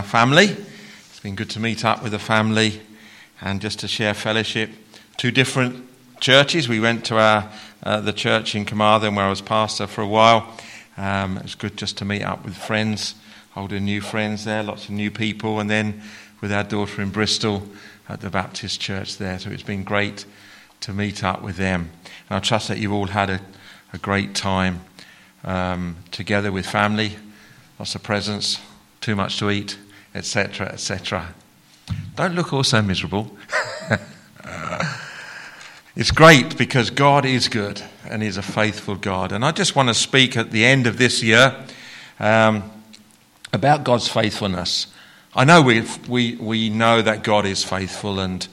Family. It's been good to meet up with the family and just to share fellowship. Two different churches. We went to the church in Carmarthen where I was pastor for a while. It was good just to meet up with friends, older new friends there, lots of new people, and then with our daughter in Bristol at the Baptist church there. So it's been great to meet up with them. And I trust that you've all had a great time together with family, lots of presents, too much to eat, etc., etc. Don't look all so miserable. It's great because God is good and He's a faithful God. And I just want to speak at the end of this year about God's faithfulness. I know we know that God is faithful, and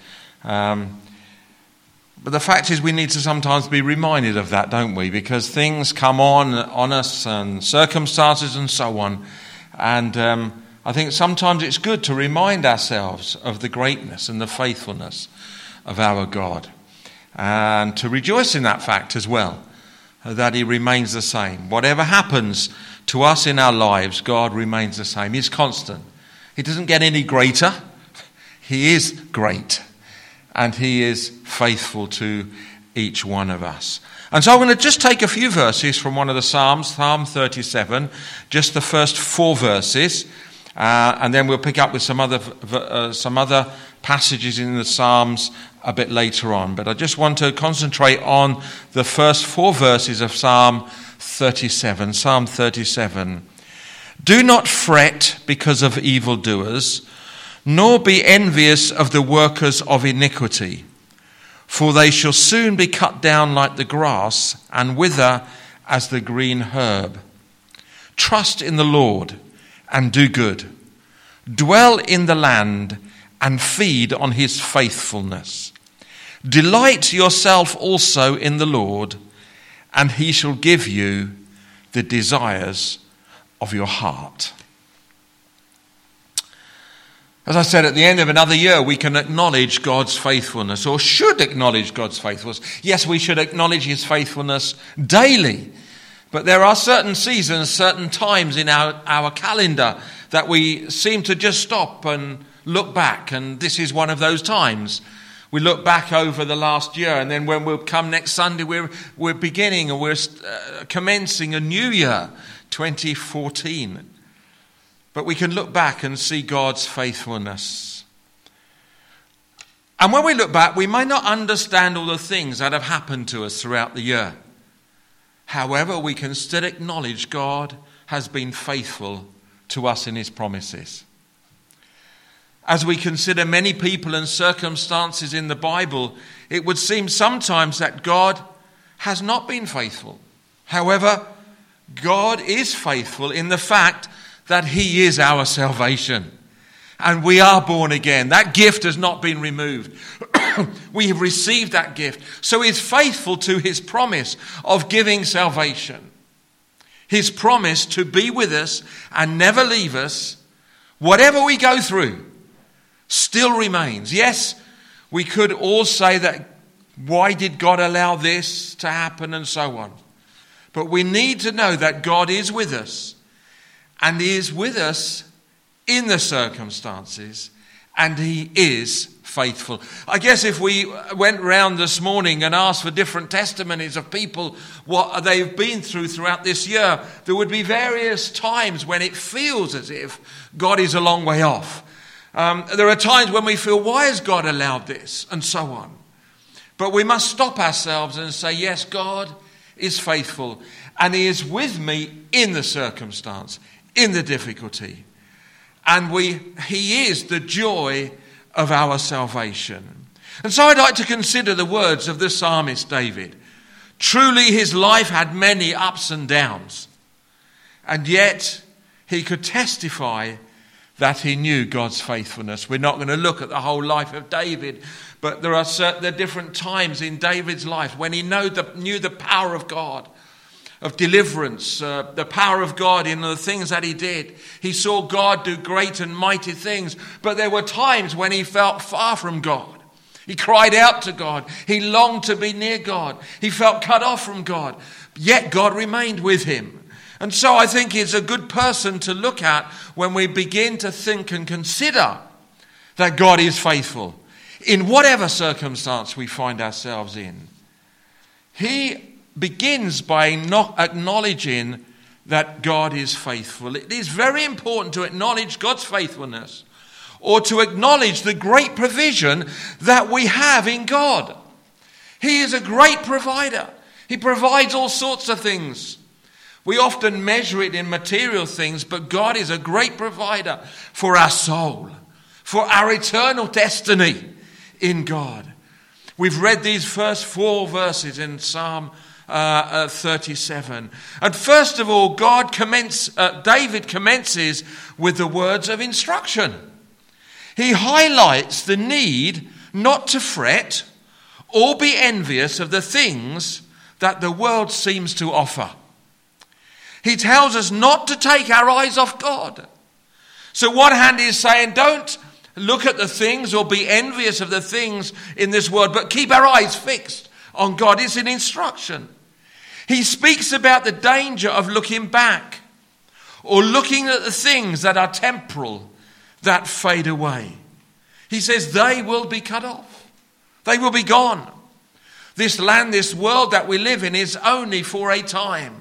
but the fact is we need to sometimes be reminded of that, don't we? Because things come on us and circumstances and so on. And I think sometimes it's good to remind ourselves of the greatness and the faithfulness of our God. And to rejoice in that fact as well, that He remains the same. Whatever happens to us in our lives, God remains the same. He's constant. He doesn't get any greater. He is great. And He is faithful to each one of us. And so I'm going to just take a few verses from one of the Psalms, Psalm 37, just the first 4 verses. And then we'll pick up with some other passages in the Psalms a bit later on. But I just want to concentrate on the first 4 verses of Psalm 37. Psalm 37. Do not fret because of evildoers, nor be envious of the workers of iniquity, for they shall soon be cut down like the grass and wither as the green herb. Trust in the Lord and do good. Dwell in the land and feed on His faithfulness. Delight yourself also in the Lord, and He shall give you the desires of your heart. As I said, at the end of another year, we can acknowledge God's faithfulness, or should acknowledge God's faithfulness. Yes, we should acknowledge His faithfulness daily. But there are certain seasons, certain times in our calendar that we seem to just stop and look back. And this is one of those times. We look back over the last year, and then when we'll come next Sunday, we're beginning and we're commencing a new year, 2014. But we can look back and see God's faithfulness. And when we look back, we may not understand all the things that have happened to us throughout the year. However, we can still acknowledge God has been faithful to us in His promises. As we consider many people and circumstances in the Bible, it would seem sometimes that God has not been faithful. However, God is faithful in the fact that He is our salvation. And we are born again. That gift has not been removed. We have received that gift. So He's faithful to His promise of giving salvation. His promise to be with us and never leave us, whatever we go through, still remains. Yes, we could all say that, why did God allow this to happen and so on? But we need to know that God is with us. And He is with us in the circumstances, and He is faithful. I guess if we went round this morning and asked for different testimonies of people, what they've been throughout this year, there would be various times when it feels as if God is a long way off. There are times when we feel, why has God allowed this? And so on. But we must stop ourselves and say, yes, God is faithful, and He is with me in the circumstance, in the difficulty. And He is the joy of our salvation. And so I'd like to consider the words of the psalmist David. Truly his life had many ups and downs. And yet he could testify that he knew God's faithfulness. We're not going to look at the whole life of David, but there are different times in David's life when he knew the power of God, of deliverance, the power of God in the things that he did. He saw God do great and mighty things, but there were times when he felt far from God. He cried out to God. He longed to be near God. He felt cut off from God, yet God remained with him. And so I think he's a good person to look at when we begin to think and consider that God is faithful in whatever circumstance we find ourselves in. He begins by not acknowledging that God is faithful. It is very important to acknowledge God's faithfulness, or to acknowledge the great provision that we have in God. He is a great provider. He provides all sorts of things. We often measure it in material things, but God is a great provider for our soul, for our eternal destiny in God. We've read these first 4 verses in Psalm 37. And first of all, David commences with the words of instruction. He highlights the need not to fret or be envious of the things that the world seems to offer. He tells us not to take our eyes off God. So one hand he's saying, don't look at the things or be envious of the things in this world, but keep our eyes fixed on God. It's an instruction. He speaks about the danger of looking back or looking at the things that are temporal, that fade away. He says they will be cut off. They will be gone. This land, this world that we live in is only for a time.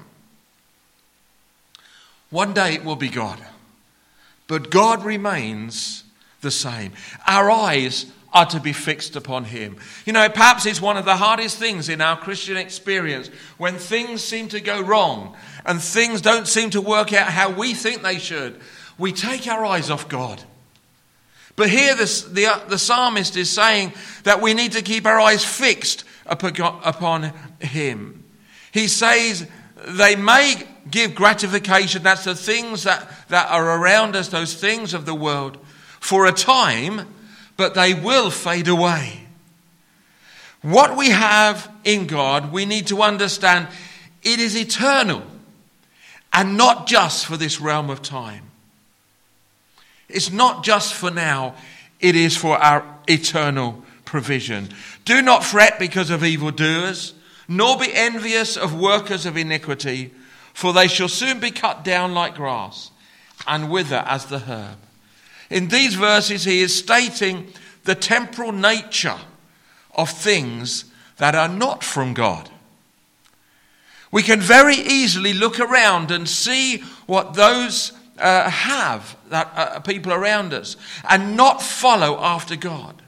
One day it will be gone. But God remains the same. Our eyes are to be fixed upon him. You know, perhaps it's one of the hardest things in our Christian experience when things seem to go wrong and things don't seem to work out how we think they should. We take our eyes off God. But here the psalmist is saying that we need to keep our eyes fixed upon him. He says they may give gratification, that's the things that are around us, those things of the world, for a time, but they will fade away. What we have in God, we need to understand it is eternal and not just for this realm of time. It's not just for now, it is for our eternal provision. Do not fret because of evildoers, nor be envious of workers of iniquity, for they shall soon be cut down like grass and wither as the herb. In these verses, he is stating the temporal nature of things that are not from God. We can very easily look around and see what those have, that people around us, and not follow after God.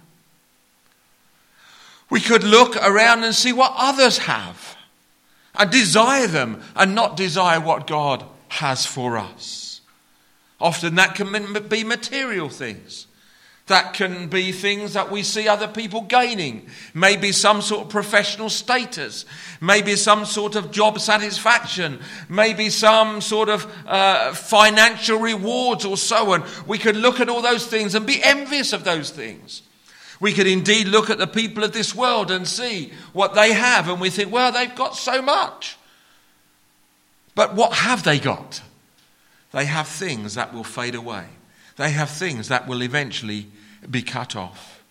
We could look around and see what others have and desire them and not desire what God has for us. Often that can be material things. That can be things that we see other people gaining. Maybe some sort of professional status. Maybe some sort of job satisfaction. Maybe some sort of financial rewards or so on. We could look at all those things and be envious of those things. We could indeed look at the people of this world and see what they have, and we think, well, they've got so much. But what have they got? They have things that will fade away. They have things that will eventually be cut off.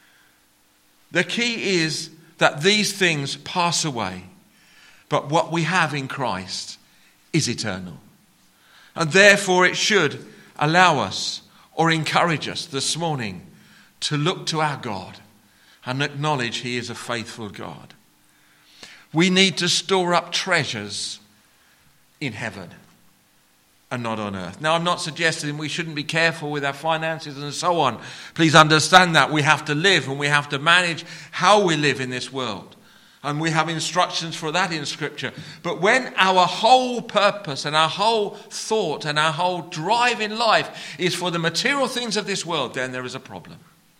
The key is that these things pass away, but what we have in Christ is eternal. And therefore it should allow us or encourage us this morning to look to our God and acknowledge he is a faithful God. We need to store up treasures in heaven and not on earth. Now, I'm not suggesting we shouldn't be careful with our finances and so on. Please understand that we have to live and we have to manage how we live in this world. And we have instructions for that in Scripture. But when our whole purpose and our whole thought and our whole drive in life is for the material things of this world, then there is a problem.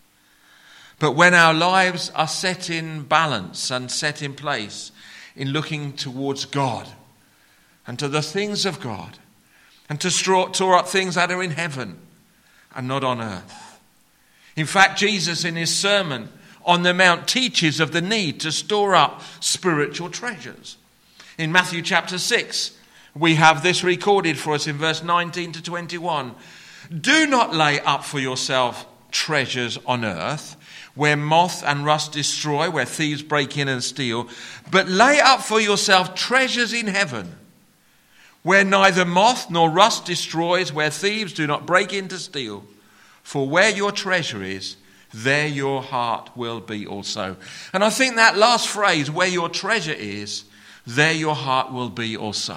But when our lives are set in balance and set in place in looking towards God and to the things of God, and to store up things that are in heaven and not on earth. In fact, Jesus in his Sermon on the Mount teaches of the need to store up spiritual treasures. In Matthew chapter 6, we have this recorded for us in verse 19 to 21. Do not lay up for yourself treasures on earth, where moth and rust destroy, where thieves break in and steal, but lay up for yourself treasures in heaven, where neither moth nor rust destroys, where thieves do not break in to steal. For where your treasure is, there your heart will be also. And I think that last phrase, where your treasure is, there your heart will be also.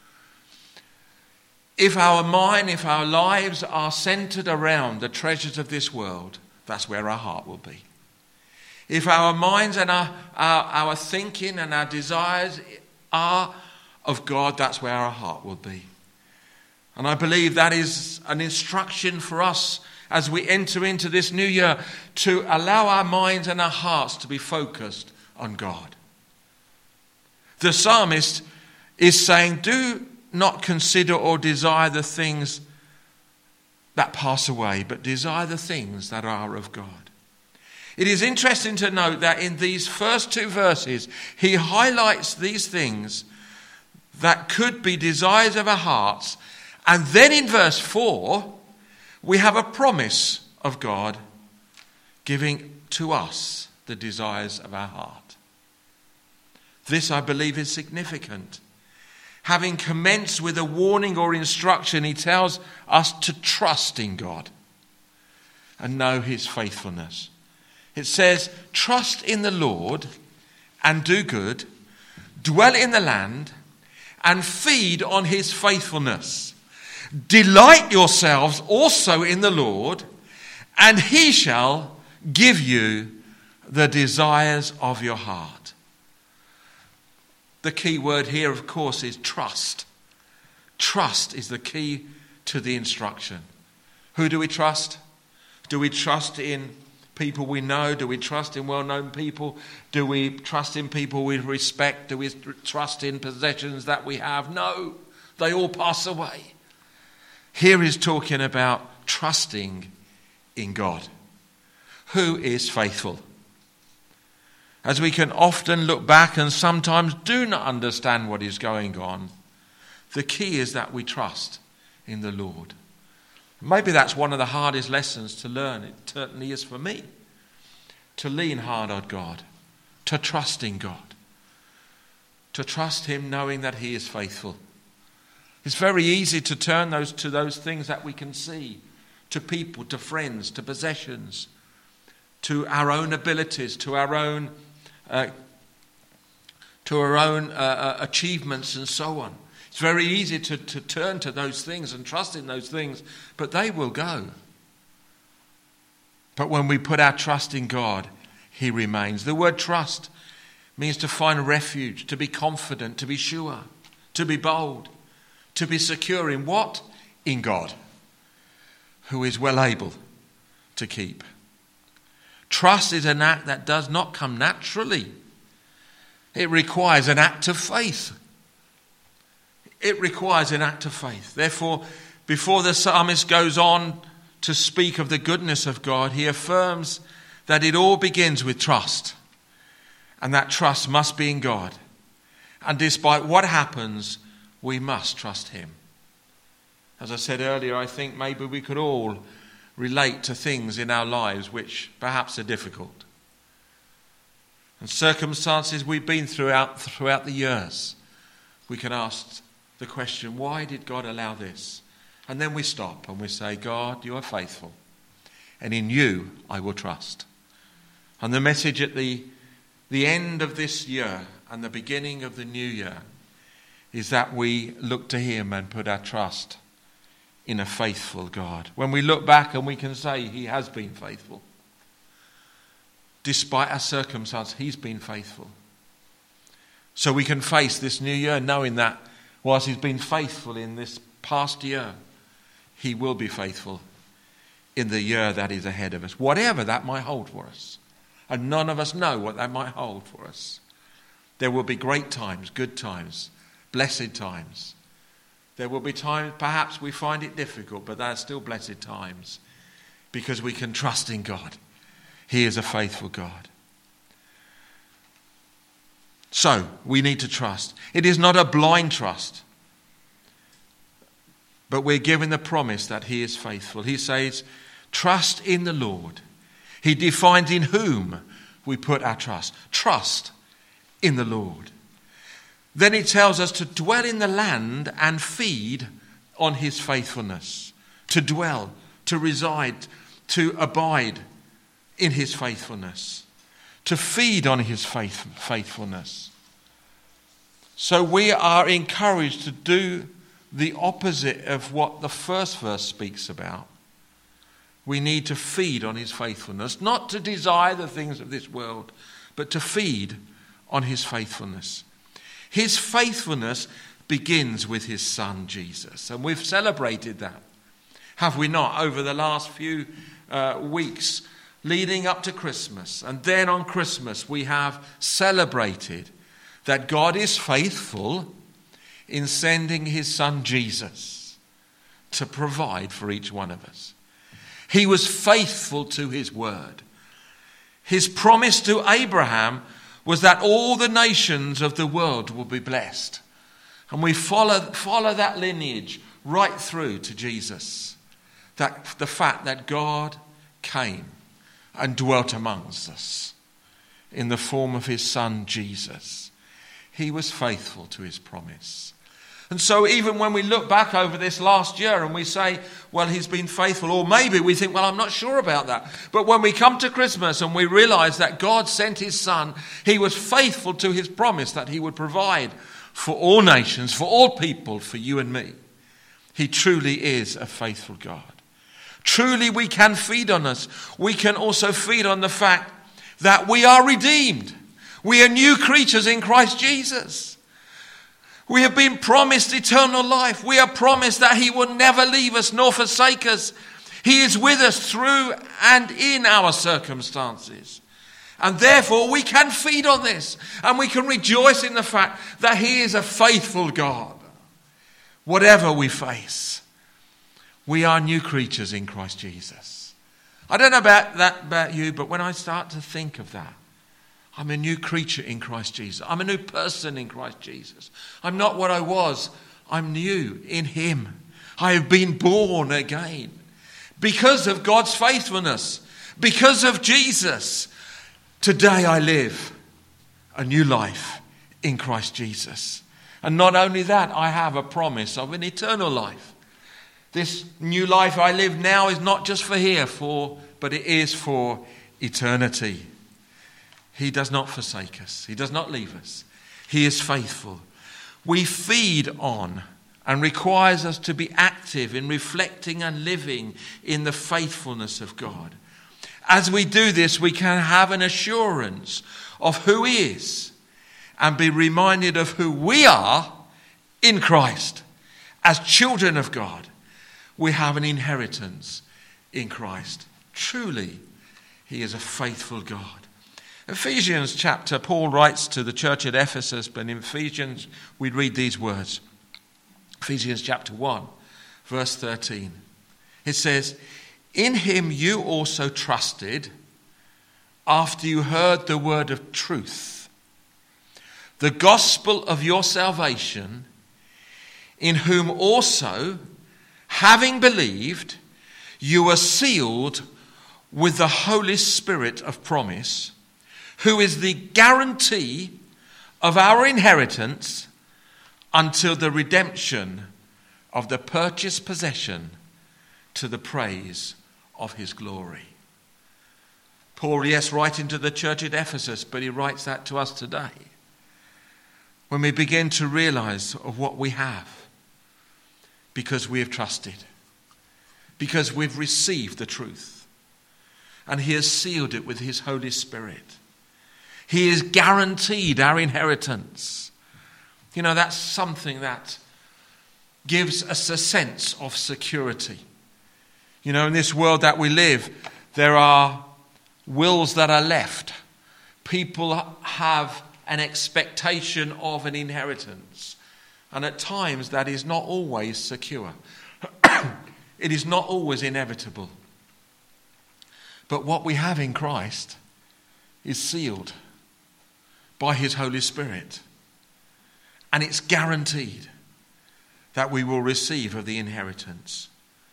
If our mind, if our lives are centered around the treasures of this world, that's where our heart will be. If our minds and our thinking and our desires are of God, that's where our heart will be. And I believe that is an instruction for us as we enter into this new year, to allow our minds and our hearts to be focused on God. The psalmist is saying, do not consider or desire the things that pass away, but desire the things that are of God. It is interesting to note that in these first two verses, he highlights these things that could be desires of our hearts. And then in verse 4, we have a promise of God giving to us the desires of our heart. This, I believe, is significant. Having commenced with a warning or instruction, he tells us to trust in God and know his faithfulness. It says, trust in the Lord and do good, dwell in the land and feed on his faithfulness. Delight yourselves also in the Lord, and he shall give you the desires of your heart. The key word here, of course, is trust. Trust is the key to the instruction. Who do we trust? Do we trust in people we know? Do we trust in well-known people? Do we trust in people we respect? Do we trust in possessions that we have? No, they all pass away. Here he's talking about trusting in God, who is faithful. As we can often look back and sometimes do not understand what is going on, the key is that we trust in the Lord. Maybe that's one of the hardest lessons to learn. It certainly is for me. To lean hard on God, to trust in God, to trust him knowing that he is faithful. It's very easy to turn to those things that we can see, to people, to friends, to possessions, to our own abilities, to our own achievements and so on. It's very easy to turn to those things and trust in those things, but they will go. But when we put our trust in God, he remains. The word trust means to find refuge, to be confident, to be sure, to be bold, to be secure in what? In God, who is well able to keep. Trust is an act that does not come naturally. It requires an act of faith. It requires an act of faith. Therefore, before the psalmist goes on to speak of the goodness of God, he affirms that it all begins with trust. And that trust must be in God. And despite what happens, we must trust him. As I said earlier, I think maybe we could all relate to things in our lives which perhaps are difficult. And circumstances we've been throughout the years. We can ask the question, why did God allow this? And then we stop and we say, God, you are faithful. And in you I will trust. And the message at the end of this year and the beginning of the new year is that we look to him and put our trust in a faithful God. When we look back and we can say he has been faithful. Despite our circumstance, he's been faithful. So we can face this new year knowing that whilst he's been faithful in this past year, he will be faithful in the year that is ahead of us, whatever that might hold for us. And none of us know what that might hold for us. There will be great times, good times, blessed times. There will be times perhaps we find it difficult, but they are still blessed times because we can trust in God. He is a faithful God. So we need to trust. It is not a blind trust, but we're given the promise that he is faithful. He says, trust in the Lord. He defines in whom we put our trust. Trust in the Lord. Then he tells us to dwell in the land and feed on his faithfulness. To dwell, to reside, to abide in his faithfulness. To feed on his faithfulness. So we are encouraged to do the opposite of what the first verse speaks about. We need to feed on his faithfulness, not to desire the things of this world, but to feed on his faithfulness. His faithfulness begins with his son, Jesus. And we've celebrated that, have we not, over the last few weeks leading up to Christmas. And then on Christmas we have celebrated that God is faithful in sending his son Jesus to provide for each one of us. He was faithful to his word. His promise to Abraham was that all the nations of the world will be blessed. And we follow that lineage right through to Jesus. That the fact that God came and dwelt amongst us in the form of his son Jesus. He was faithful to his promise. And so even when we look back over this last year and we say, well, he's been faithful, or maybe we think, well, I'm not sure about that. But when we come to Christmas and we realize that God sent his son, he was faithful to his promise that he would provide for all nations, for all people, for you and me. He truly is a faithful God. Truly we can feed on us. We can also feed on the fact that we are redeemed. We are new creatures in Christ Jesus. We have been promised eternal life. We are promised that he will never leave us nor forsake us. He is with us through and in our circumstances. And therefore we can feed on this. And we can rejoice in the fact that he is a faithful God. Whatever we face, we are new creatures in Christ Jesus. I don't know about you, but when I start to think of that, I'm a new creature in Christ Jesus. I'm a new person in Christ Jesus. I'm not what I was. I'm new in him. I have been born again. Because of God's faithfulness. Because of Jesus. Today I live a new life in Christ Jesus. And not only that, I have a promise of an eternal life. This new life I live now is not just for here, but it is for eternity. He does not forsake us. He does not leave us. He is faithful. We feed on and requires us to be active in reflecting and living in the faithfulness of God. As we do this, we can have an assurance of who he is and be reminded of who we are in Christ. As children of God, we have an inheritance in Christ. Truly, he is a faithful God. Ephesians chapter, Paul writes to the church at Ephesus, but in Ephesians we read these words. Ephesians chapter 1, verse 13. It says, in him you also trusted after you heard the word of truth, the gospel of your salvation, in whom also, having believed, you were sealed with the Holy Spirit of promise, who is the guarantee of our inheritance until the redemption of the purchased possession to the praise of his glory. Paul, yes, writing to the church at Ephesus, but he writes that to us today. When we begin to realize of what we have, because we have trusted, because we've received the truth, and he has sealed it with his Holy Spirit. He has guaranteed our inheritance. You know, that's something that gives us a sense of security. You know, in this world that we live, there are wills that are left. People have an expectation of an inheritance. And at times that is not always secure. It is not always inevitable. But what we have in Christ is sealed by his Holy Spirit. And it's guaranteed that we will receive of the inheritance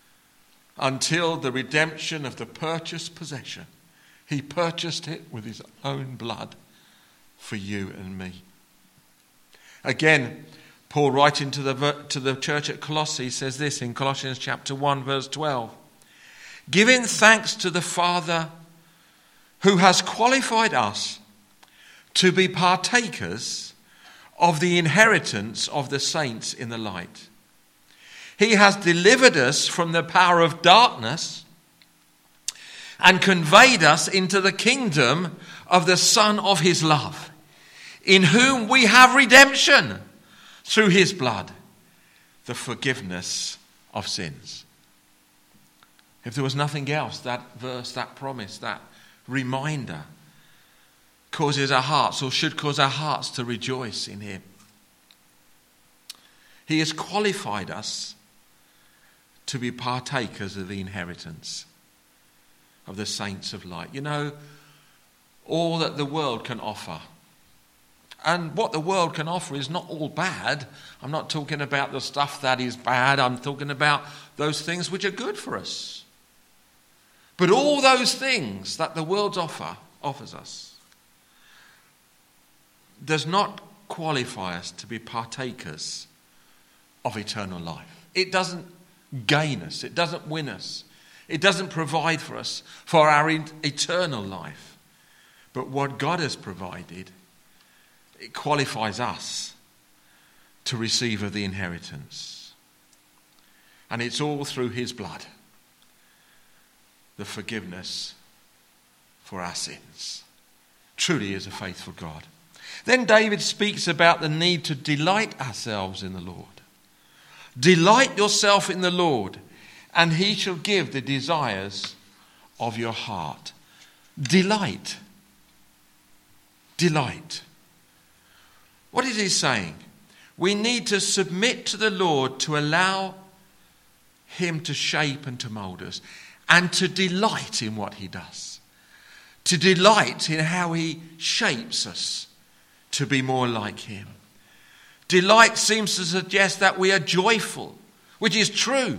until the redemption of the purchased possession. He purchased it with his own blood for you and me. Again, Paul writing to the church at Colossae says this in Colossians chapter 1 verse 12. Giving thanks to the Father who has qualified us to be partakers of the inheritance of the saints in the light. He has delivered us from the power of darkness and conveyed us into the kingdom of the Son of his love, in whom we have redemption through his blood, the forgiveness of sins. If there was nothing else, that verse, that promise, that reminder causes our hearts, or should cause our hearts, to rejoice in him. He has qualified us to be partakers of the inheritance of the saints of light. You know, all that the world can offer. And what the world can offer is not all bad. I'm not talking about the stuff that is bad. I'm talking about those things which are good for us. But all those things that the world offers us does not qualify us to be partakers of eternal life. It doesn't gain us. It doesn't win us. It doesn't provide for us for our eternal life. But what God has provided, it qualifies us to receive of the inheritance. And it's all through his blood, the forgiveness for our sins. Truly is a faithful God. Then David speaks about the need to delight ourselves in the Lord. Delight yourself in the Lord, and he shall give the desires of your heart. Delight. Delight. What is he saying? We need to submit to the Lord to allow him to shape and to mould us, and to delight in what he does. To delight in how he shapes us to be more like him. Delight seems to suggest that we are joyful, which is true.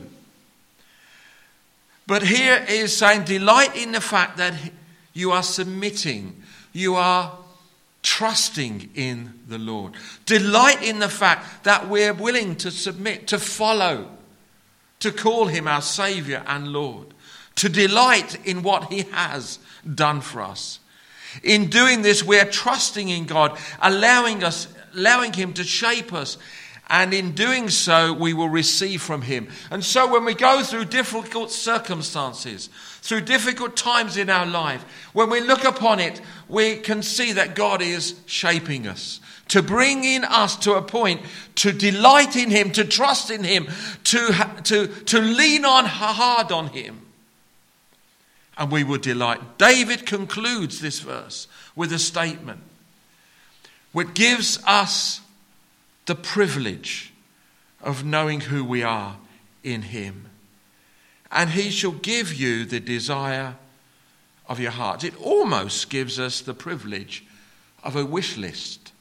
But here is saying delight in the fact that you are submitting, you are trusting in the Lord. Delight in the fact that we're willing to submit, to follow, to call him our Saviour and Lord. To delight in what he has done for us. In doing this, we're trusting in God, allowing him to shape us. And in doing so, we will receive from him. And so when we go through difficult circumstances, through difficult times in our life, when we look upon it, we can see that God is shaping us. To bring in us to a point to delight in him, to trust in him, to lean on hard on him. And we will delight. David concludes this verse with a statement which gives us the privilege of knowing who we are in him. And he shall give you the desire of your heart. It almost gives us the privilege of a wish list.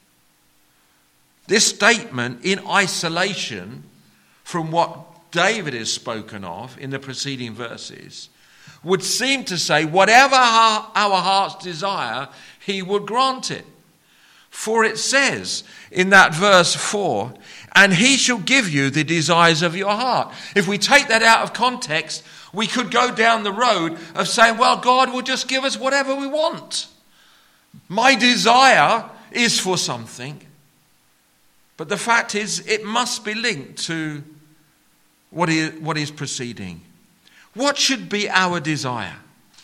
This statement, in isolation from what David has spoken of in the preceding verses, would seem to say whatever our hearts desire, he would grant it. For it says in that verse 4, and he shall give you the desires of your heart. If we take that out of context, we could go down the road of saying, well, God will just give us whatever we want. My desire is for something. But the fact is, it must be linked to what is preceding. What should be our desire?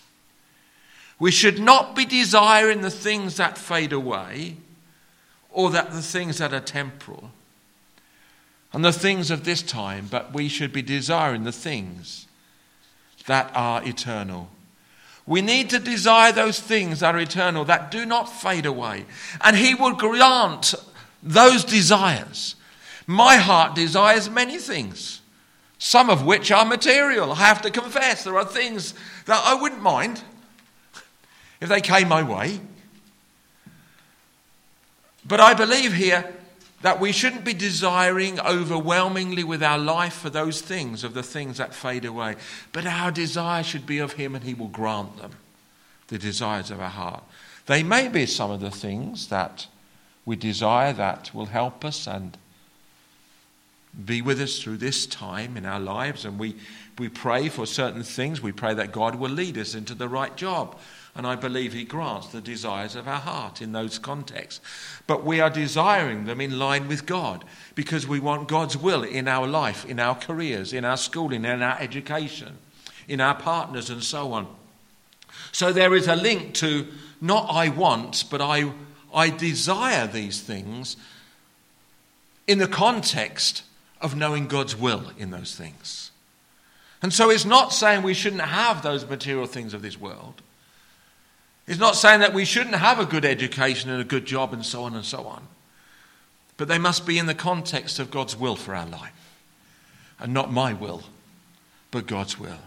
We should not be desiring the things that fade away, or the things that are temporal and the things of this time, but we should be desiring the things that are eternal. We need to desire those things that are eternal, that do not fade away. And he will grant those desires. My heart desires many things, some of which are material. I have to confess, there are things that I wouldn't mind if they came my way. But I believe here that we shouldn't be desiring overwhelmingly with our life for those things, of the things that fade away. But our desire should be of him, and he will grant them, the desires of our heart. They may be some of the things that we desire that will help us and be with us through this time in our lives. And we pray for certain things. We pray that God will lead us into the right job. And I believe he grants the desires of our heart in those contexts. But we are desiring them in line with God because we want God's will in our life, in our careers, in our schooling, in our education, in our partners and so on. So there is a link to not I want, but I desire these things in the context of knowing God's will in those things. And so it's not saying we shouldn't have those material things of this world. It's not saying that we shouldn't have a good education and a good job and so on and so on. But they must be in the context of God's will for our life. And not my will, but God's will.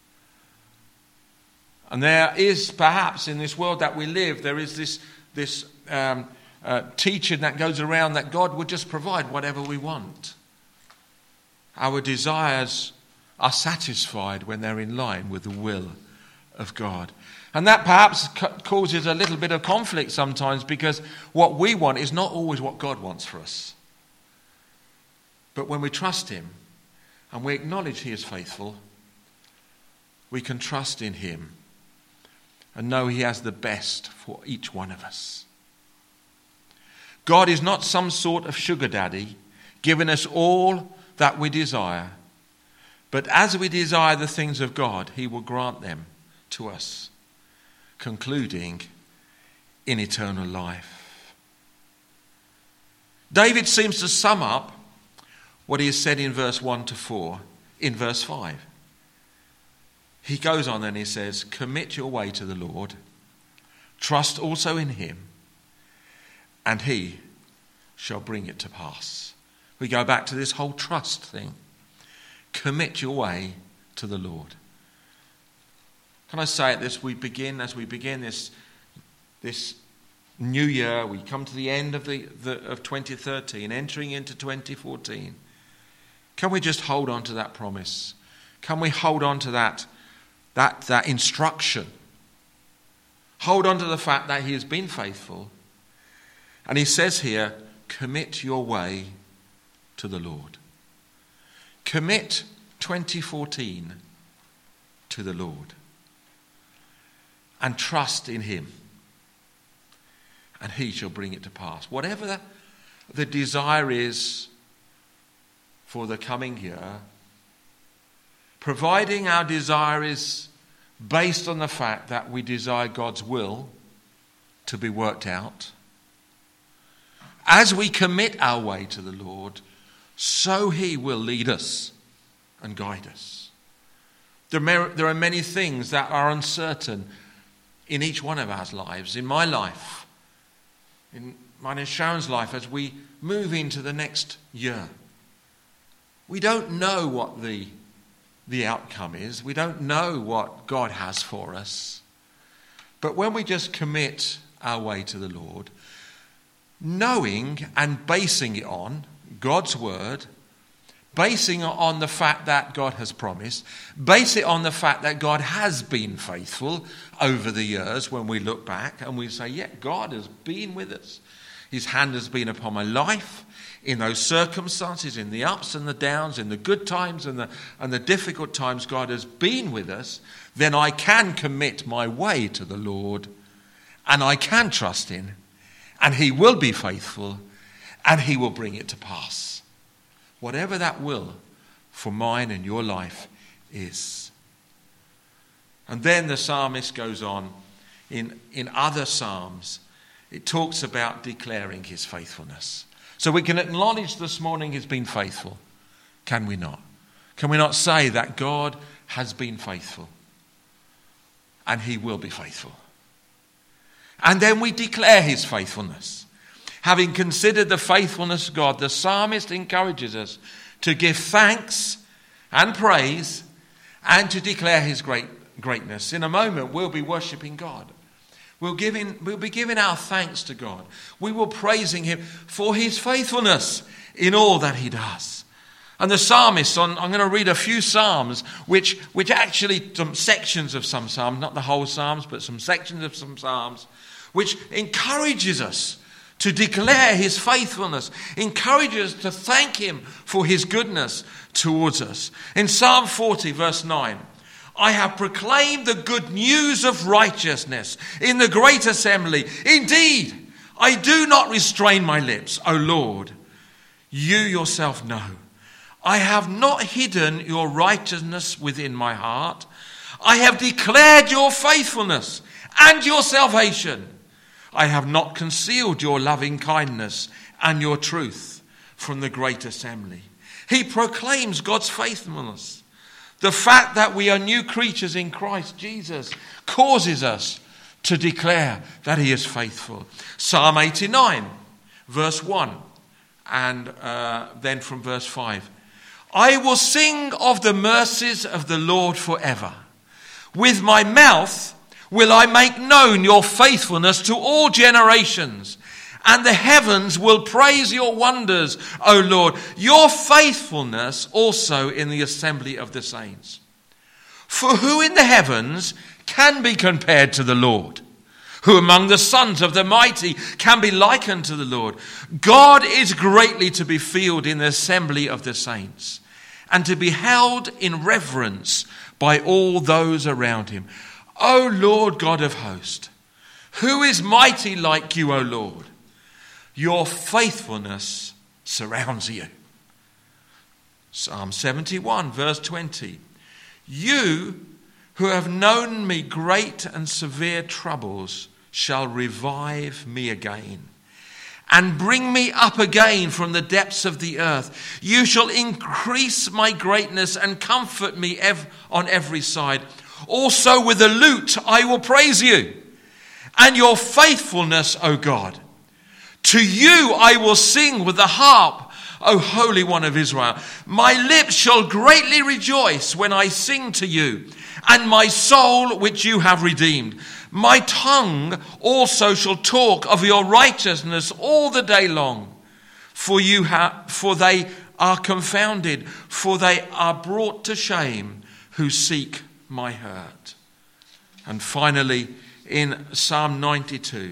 And there is perhaps in this world that we live, there is this teaching that goes around that God will just provide whatever we want. Our desires are satisfied when they're in line with the will of God. And that perhaps causes a little bit of conflict sometimes because what we want is not always what God wants for us. But when we trust him and we acknowledge he is faithful, we can trust in him and know he has the best for each one of us. God is not some sort of sugar daddy giving us all that we desire, but as we desire the things of God, he will grant them to us, concluding in eternal life. David seems to sum up what he has said in verse 1 to 4 in verse 5. He goes on and he says, commit your way to the Lord, trust also in him, and he shall bring it to pass. We go back to this whole trust thing. Commit your way to the Lord. Can I say it as we begin this new year, we come to the end of 2013, entering into 2014. Can we just hold on to that promise? Can we hold on to that instruction? Hold on to the fact that he has been faithful. And he says here, commit your way to the Lord. Commit 2014 to the Lord. And trust in him. And he shall bring it to pass. Whatever the desire is for the coming year, providing our desire is based on the fact that we desire God's will to be worked out, as we commit our way to the Lord, so he will lead us and guide us. There are many things that are uncertain in each one of our lives, in my life, in mine and Sharon's life, as we move into the next year. We don't know what the outcome is. We don't know what God has for us. But when we just commit our way to the Lord, knowing and basing it on God's word, basing it on the fact that God has promised, base it on the fact that God has been faithful over the years when we look back and we say, yeah, God has been with us. His hand has been upon my life in those circumstances, in the ups and the downs, in the good times and the difficult times. God has been with us. Then I can commit my way to the Lord and I can trust in, and he will be faithful and he will bring it to pass. Whatever that will for mine and your life is. And then the psalmist goes on in other psalms. It talks about declaring his faithfulness. So we can acknowledge this morning he's been faithful. Can we not? Can we not say that God has been faithful and he will be faithful? And then we declare his faithfulness. Having considered the faithfulness of God, the psalmist encourages us to give thanks and praise and to declare his greatness. In a moment, we'll be worshipping God. We'll be giving our thanks to God. We will praising him for his faithfulness in all that he does. And the psalmist, I'm going to read a few psalms, which actually, some sections of some psalms, not the whole psalms, but some sections of some psalms, which encourages us to declare his faithfulness, encourage us to thank him for his goodness towards us. In Psalm 40, verse 9, I have proclaimed the good news of righteousness in the great assembly. Indeed, I do not restrain my lips, O Lord. You yourself know. I have not hidden your righteousness within my heart. I have declared your faithfulness and your salvation. I have not concealed your loving kindness and your truth from the great assembly. He proclaims God's faithfulness. The fact that we are new creatures in Christ Jesus causes us to declare that he is faithful. Psalm 89, verse 1, and then from verse 5. I will sing of the mercies of the Lord forever. With my mouth will I make known your faithfulness to all generations, and the heavens will praise your wonders, O Lord, your faithfulness also in the assembly of the saints. For who in the heavens can be compared to the Lord? Who among the sons of the mighty can be likened to the Lord? God is greatly to be feared in the assembly of the saints, and to be held in reverence by all those around him. O Lord God of hosts, who is mighty like you, O Lord? Your faithfulness surrounds you. Psalm 71, verse 20. You who have known me great and severe troubles shall revive me again and bring me up again from the depths of the earth. You shall increase my greatness and comfort me on every side. Also with the lute I will praise you and your faithfulness, O God. To you I will sing with the harp, O Holy One of Israel. My lips shall greatly rejoice when I sing to you, and my soul which you have redeemed. My tongue also shall talk of your righteousness all the day long. For they are confounded, for they are brought to shame who seek my hurt. And finally, in Psalm 92,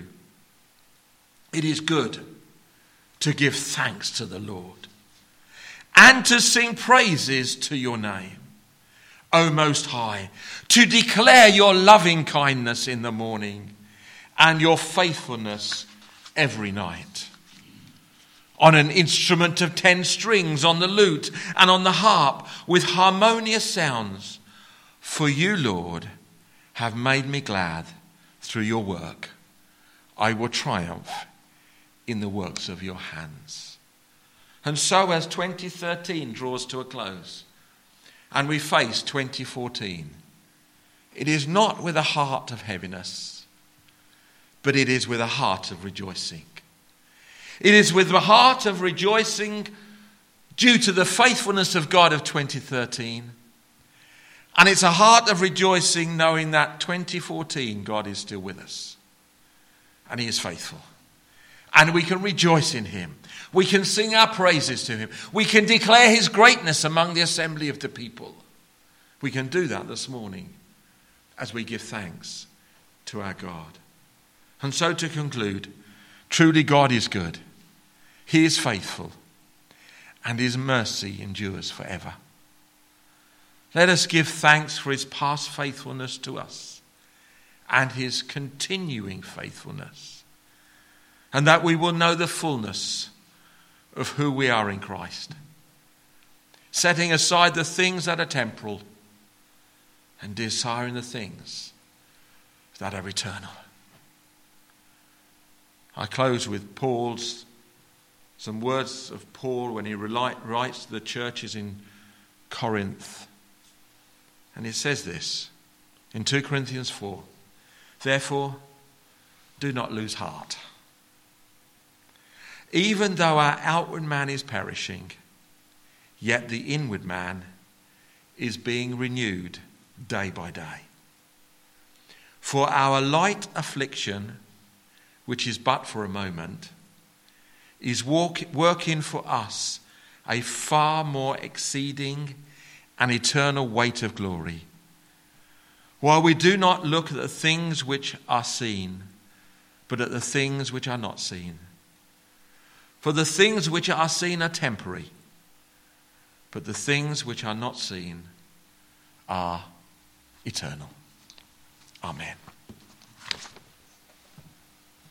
it is good to give thanks to the Lord and to sing praises to your name, O Most High, to declare your loving kindness in the morning and your faithfulness every night. On an instrument of 10 strings, on the lute and on the harp, with harmonious sounds. For you, Lord, have made me glad through your work. I will triumph in the works of your hands. And so as 2013 draws to a close and we face 2014, it is not with a heart of heaviness, but it is with a heart of rejoicing. It is with a heart of rejoicing due to the faithfulness of God of 2013. And it's a heart of rejoicing knowing that 2014 God is still with us. And he is faithful. And we can rejoice in him. We can sing our praises to him. We can declare his greatness among the assembly of the people. We can do that this morning as we give thanks to our God. And so to conclude, truly God is good. He is faithful. And his mercy endures forever. Let us give thanks for his past faithfulness to us and his continuing faithfulness, and that we will know the fullness of who we are in Christ, setting aside the things that are temporal and desiring the things that are eternal. I close with some words of Paul when he writes to the churches in Corinth. And it says this in 2 Corinthians 4. Therefore, do not lose heart. Even though our outward man is perishing, yet the inward man is being renewed day by day. For our light affliction, which is but for a moment, is working for us a far more exceeding and eternal weight of glory. While we do not look at the things which are seen, but at the things which are not seen. For the things which are seen are temporary, but the things which are not seen are eternal. Amen.